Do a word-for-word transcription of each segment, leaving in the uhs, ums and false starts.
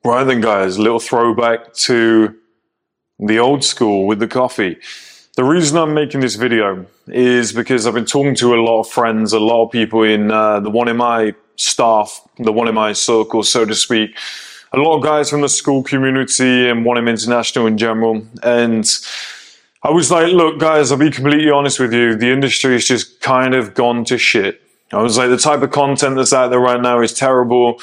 Right then, guys, a little throwback to the old school with the coffee. The reason I'm making this video is because I've been talking to a lot of friends, a lot of people in uh, the one M I staff, the one M I circle, so to speak. A lot of guys from the school community and one M International in general. And I was like, look, guys, I'll be completely honest with you. The industry has just kind of gone to shit. I was like, the type of content that's out there right now is terrible.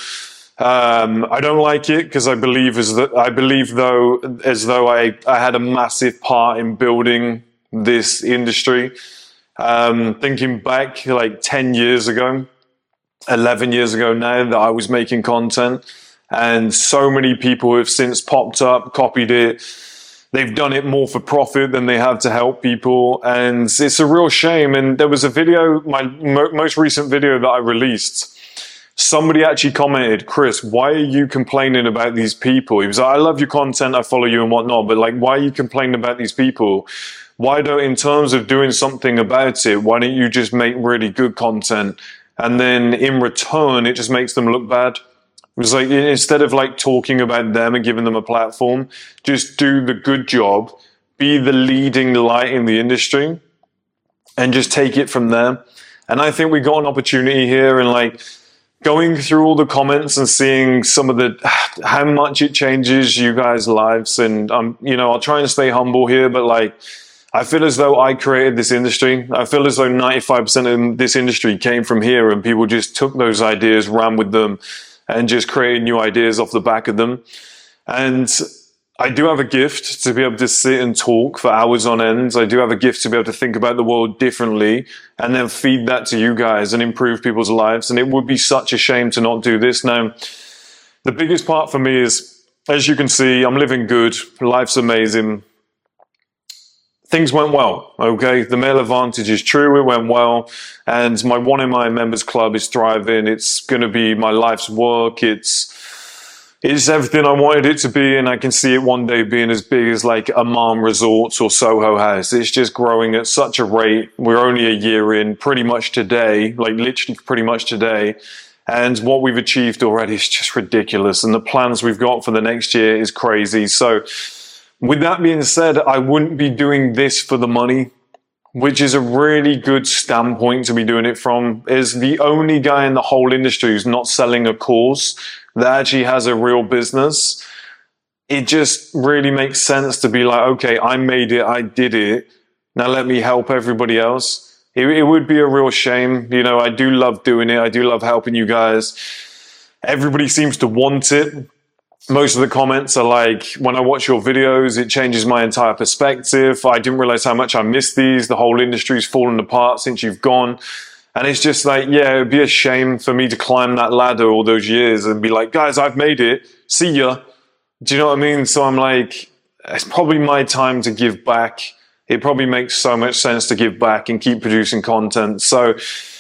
Um, I don't like it because I believe as that I believe though as though I, I had a massive part in building this industry. Um, thinking back like ten years ago, eleven years ago now that I was making content, and so many people have since popped up, copied it. They've done it more for profit than they have to help people, and it's a real shame. And there was a video, my mo most recent video that I released. Somebody actually commented, Chris, why are you complaining about these people? He was like, I love your content, I follow you and whatnot, but like, why are you complaining about these people? Why don't, in terms of doing something about it, why don't you just make really good content? And then in return, it just makes them look bad. It was like, instead of like talking about them and giving them a platform, just do the good job, be the leading light in the industry, and just take it from there. And I think we got an opportunity here, and like, going through all the comments and seeing some of the, how much it changes you guys' lives. And, um, you know, I'll try and stay humble here, but like, I feel as though I created this industry. I feel as though ninety-five percent of this industry came from here, and people just took those ideas, ran with them, and just created new ideas off the back of them. And I do have a gift to be able to sit and talk for hours on end. I do have a gift to be able to think about the world differently and then feed that to you guys and improve people's lives. And it would be such a shame to not do this. Now, the biggest part for me is, as you can see, I'm living good. Life's amazing. Things went well, okay? The male advantage is true, it went well. And my one M I members club is thriving. It's going to be my life's work. It's It's everything I wanted it to be, and I can see it one day being as big as like Amman Resorts or Soho House. It's just growing at such a rate. We're only a year in, pretty much today, like literally pretty much today. And what we've achieved already is just ridiculous. And the plans we've got for the next year is crazy. So with that being said, I wouldn't be doing this for the money, which is a really good standpoint to be doing it from. Is the only guy in the whole industry who's not selling a course that actually has a real business. It just really makes sense to be like, okay, I made it, I did it, now let me help everybody else. It, it would be a real shame. You know, I do love doing it, I do love helping you guys. Everybody seems to want it. Most of the comments are like, when I watch your videos, it changes my entire perspective. I didn't realize how much I missed these. The whole industry's fallen apart since you've gone. And it's just like, yeah, it'd be a shame for me to climb that ladder all those years and be like, guys, I've made it. See ya. Do you know what I mean? So I'm like, it's probably my time to give back. It probably makes so much sense to give back and keep producing content. So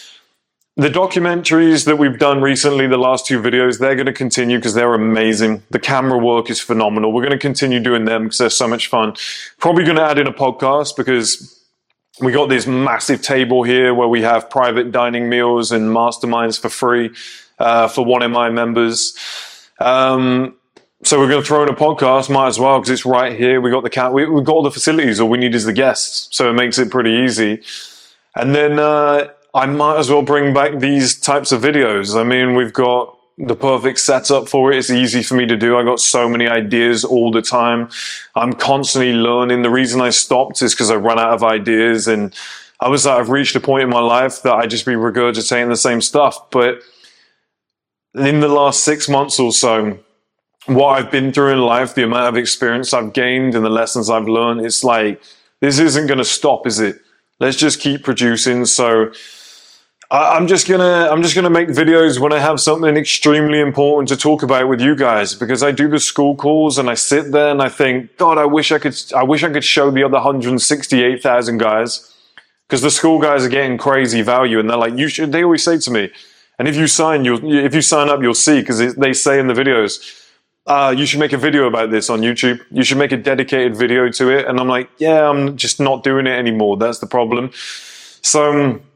the documentaries that we've done recently, the last two videos, they're going to continue because they're amazing. The camera work is phenomenal. We're going to continue doing them because they're so much fun. Probably going to add in a podcast because we got this massive table here where we have private dining meals and masterminds for free uh, for one M I members. Um, so we're going to throw in a podcast, might as well, because it's right here. We got the cat. We, we've got all the facilities. All we need is the guests, so it makes it pretty easy. And then uh, I might as well bring back these types of videos. I mean, we've got the perfect setup for it. It's easy for me to do. I got so many ideas all the time. I'm constantly learning. The reason I stopped is because I ran out of ideas, and I was like, I've reached a point in my life that I just be regurgitating the same stuff. But in the last six months or so, what I've been through in life, the amount of experience I've gained and the lessons I've learned, it's like, this isn't going to stop, is it? Let's just keep producing. So I'm just gonna I'm just gonna make videos when I have something extremely important to talk about with you guys, because I do the school calls and I sit there and I think, God, I wish I could I wish I could show the other one hundred sixty-eight thousand guys, because the school guys are getting crazy value, and they're like, you should. They always say to me, and if you sign, you'll if you sign up, you'll see, because they say in the videos, uh, you should make a video about this on YouTube. You should make a dedicated video to it. And I'm like, yeah, I'm just not doing it anymore. That's the problem. So. Um,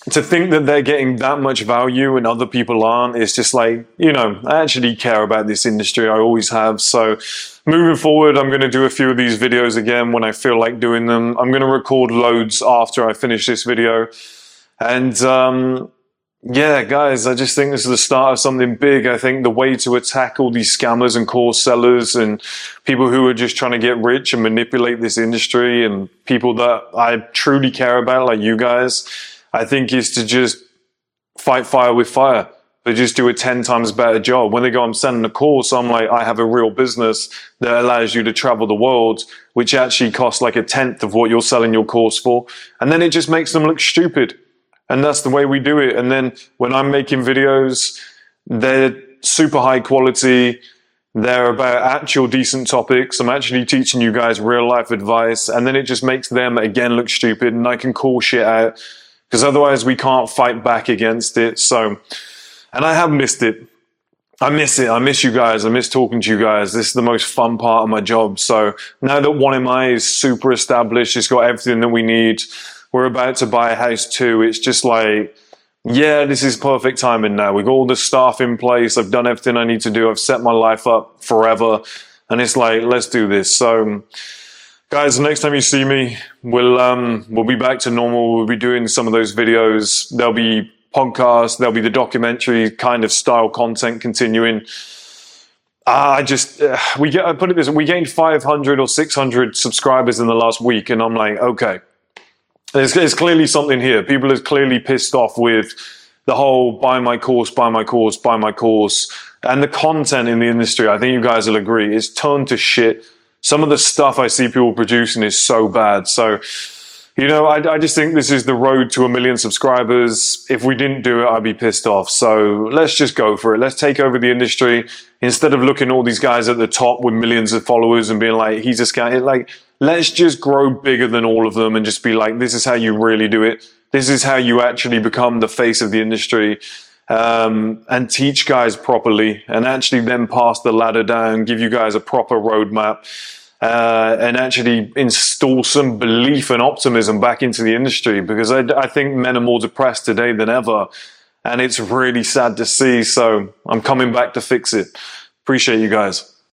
to think that they're getting that much value and other people aren't, it's just like, you know, I actually care about this industry. I always have. So moving forward, I'm going to do a few of these videos again when I feel like doing them. I'm going to record loads after I finish this video. And um, yeah, guys, I just think this is the start of something big. I think the way to attack all these scammers and course sellers and people who are just trying to get rich and manipulate this industry and people that I truly care about, like you guys, I think is to just fight fire with fire. They just do a ten times better job. When they go, I'm selling a course, I'm like, I have a real business that allows you to travel the world, which actually costs like a tenth of what you're selling your course for. And then it just makes them look stupid. And that's the way we do it. And then when I'm making videos, they're super high quality. They're about actual decent topics. I'm actually teaching you guys real life advice. And then it just makes them again look stupid and I can call shit out. Because otherwise we can't fight back against it. So, and I have missed it. I miss it. I miss you guys. I miss talking to you guys. This is the most fun part of my job. So now that one M I is super established, it's got everything that we need. We're about to buy a house too. It's just like, yeah, this is perfect timing now. We've got all the staff in place. I've done everything I need to do. I've set my life up forever. And it's like, let's do this. So, guys, the next time you see me, we'll um, we'll be back to normal. We'll be doing some of those videos. There'll be podcasts. There'll be the documentary kind of style content continuing. Uh, I just uh, we get. I put it this: we gained five hundred or six hundred subscribers in the last week, and I'm like, okay, there's, there's clearly something here. People are clearly pissed off with the whole buy my course, buy my course, buy my course, and the content in the industry. I think you guys will agree is turned to shit. Some of the stuff I see people producing is so bad. So, you know, I, I just think this is the road to a million subscribers. If we didn't do it, I'd be pissed off. So let's just go for it. Let's take over the industry. Instead of looking at all these guys at the top with millions of followers and being like, he's a scam. Like, let's just grow bigger than all of them and just be like, this is how you really do it. This is how you actually become the face of the industry. Um, and teach guys properly and actually then pass the ladder down, give you guys a proper roadmap, uh, and actually install some belief and optimism back into the industry, because I, I think men are more depressed today than ever. And it's really sad to see. So I'm coming back to fix it. Appreciate you guys.